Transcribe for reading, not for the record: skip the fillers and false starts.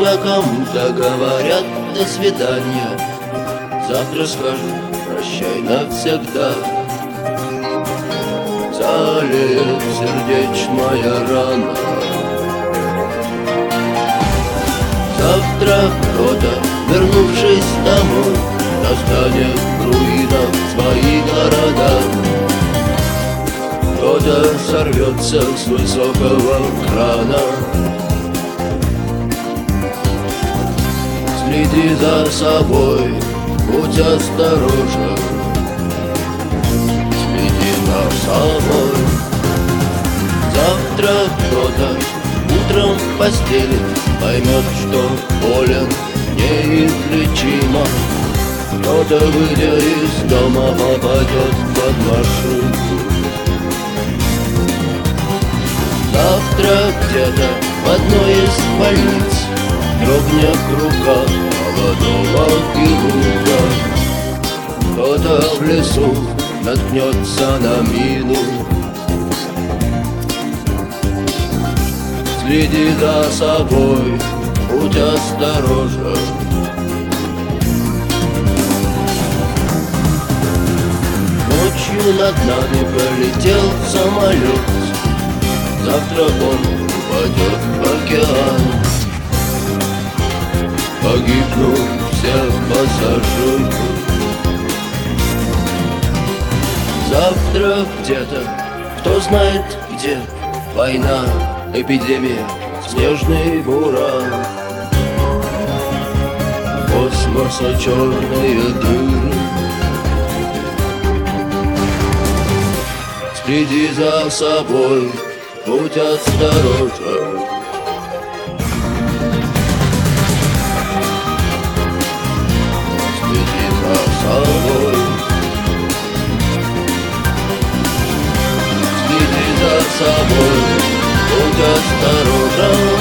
Когда кому-то говорят «до свидания», завтра скажу «прощай навсегда». Залеет сердечная рана. Завтра кто-то, вернувшись домой, достанет в руинах свои города. Кто-то сорвется с высокого крана. Следи за собой, будь осторожен. Следи за собой. Завтра кто-то утром в постели поймет, что болен неизлечимо. Кто-то, выйдя из дома, попадет под машину. Завтра где-то в одной из больниц дрогнет рука молодого хирурга. Кто-то в лесу наткнется на мину. Следи за собой, будь осторожен. Ночью над нами пролетел самолет. Завтра он упадет в океан. Погибнут все пассажиры. Завтра где-то, кто знает где, война, эпидемия, снежный буран. Космоса черные дыры. Следи за собой, будь осторожен. Следи за собой. Следи за собой, будь осторожен.